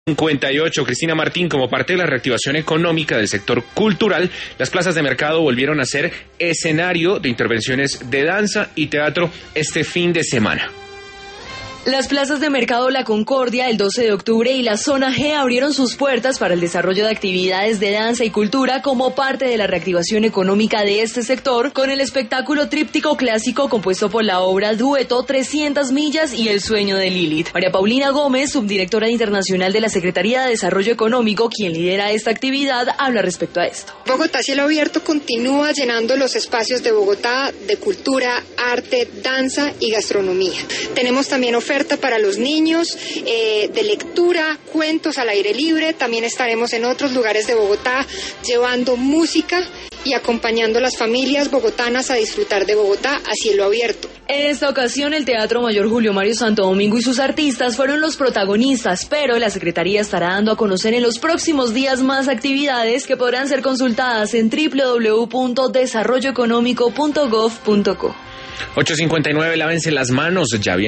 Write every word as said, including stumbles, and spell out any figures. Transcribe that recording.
cincuenta y ocho. Cristina Martín, como parte de la reactivación económica del sector cultural, las plazas de mercado volvieron a ser escenario de intervenciones de danza y teatro este fin de semana. Las plazas de mercado La Concordia, el doce de octubre y la Zona G abrieron sus puertas para el desarrollo de actividades de danza y cultura como parte de la reactivación económica de este sector, con el espectáculo tríptico clásico compuesto por la obra Dueto, trescientas millas y El sueño de Lilith. María Paulina Gómez, subdirectora internacional de la Secretaría de Desarrollo Económico, quien lidera esta actividad, habla respecto a esto. Bogotá Cielo Abierto continúa llenando los espacios de Bogotá de cultura, arte, danza y gastronomía. Tenemos también ofertas oferta para los niños, eh, de lectura, cuentos al aire libre. También estaremos en otros lugares de Bogotá llevando música y acompañando a las familias bogotanas a disfrutar de Bogotá a cielo abierto. En esta ocasión, el Teatro Mayor Julio Mario Santo Domingo y sus artistas fueron los protagonistas, pero la Secretaría estará dando a conocer en los próximos días más actividades que podrán ser consultadas en doble u doble u doble u punto desarrollo económico punto gov punto co. ocho cincuenta y nueve, lávense las manos, ya viene